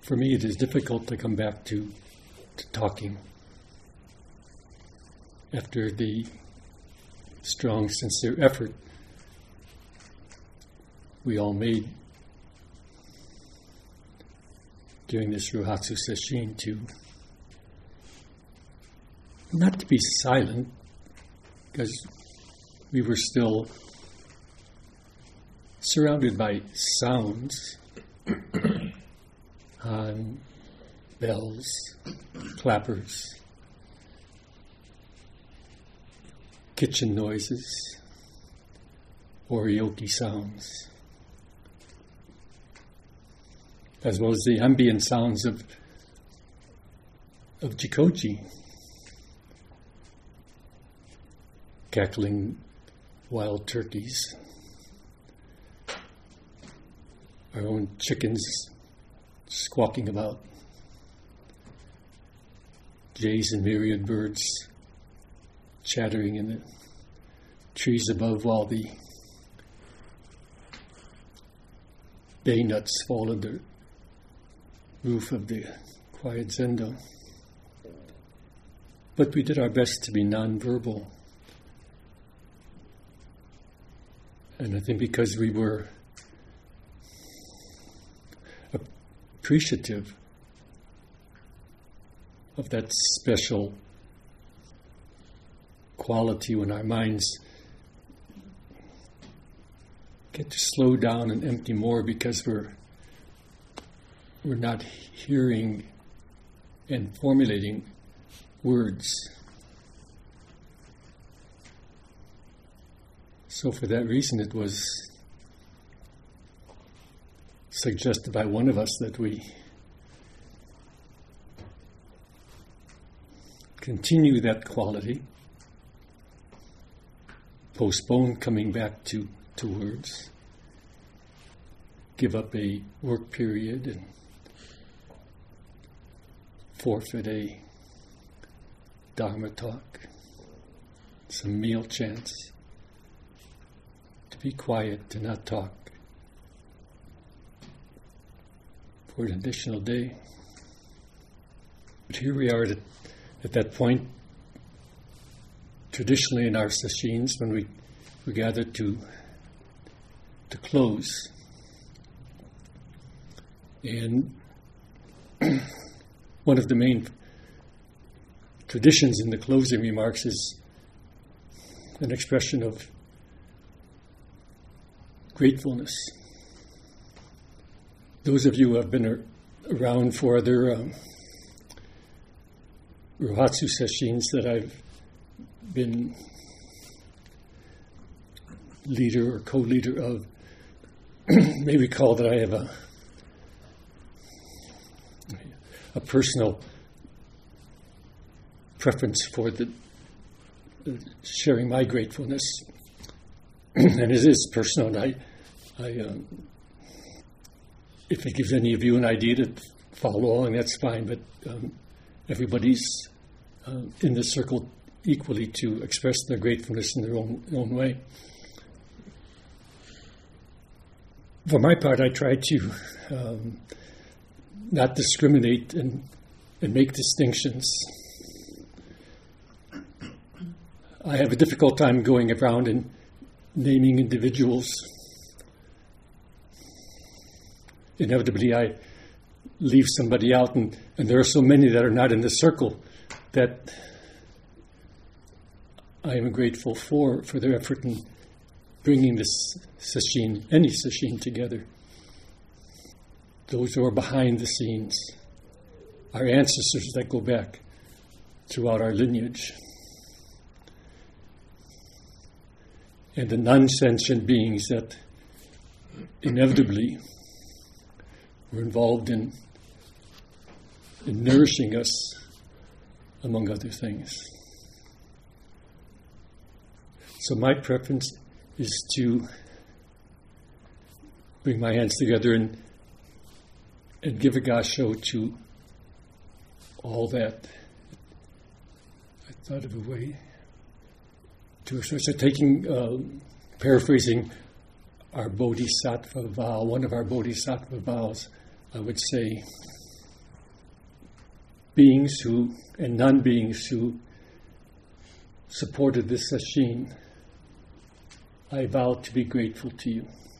for me it is difficult to come back to talking after the strong, sincere effort we all made during this Rohatsu Sesshin to not to be silent, because we were still surrounded by sounds, bells, clappers, kitchen noises, orioki sounds, as well as the ambient sounds of Jikoji, cackling wild turkeys, our own chickens squawking about, jays and myriad birds chattering in the trees above while the bay nuts fall on the roof of the quiet zendo. But we did our best to be non-verbal. And I think because we were appreciative of that special quality when our minds get to slow down and empty more, because we're not hearing and formulating words. So for that reason, it was suggested by one of us that we continue that quality, postpone coming back to words, give up a work period, and forfeit a Dharma talk, some meal chants, to be quiet, to not talk for an additional day. But here we are at that point, traditionally in our sesshins, when we gather to close. And one of the main traditions in the closing remarks is an expression of gratefulness. Those of you who have been around for other Rohatsu sesshins that I've been leader or co-leader of may recall that I have a personal preference for the sharing my gratefulness, and it is personal. And I if it gives any of you an idea to follow along, that's fine. But everybody's in the circle equally to express their gratefulness in their own way. For my part, I try to not discriminate and make distinctions. I have a difficult time going around and naming individuals. Inevitably, I leave somebody out, and there are so many that are not in the circle that I am grateful for their effort in bringing this sesshin, any sesshin, together. Those who are behind the scenes, our ancestors that go back throughout our lineage, and the non-sentient beings that inevitably were involved in nourishing us, among other things. So my preference is to bring my hands together and give a gasho to all that. I thought of a way to express. So taking, paraphrasing our bodhisattva vow, one of our bodhisattva vows, I would say, beings who, and non-beings who supported this sesshin, I vow to be grateful to you.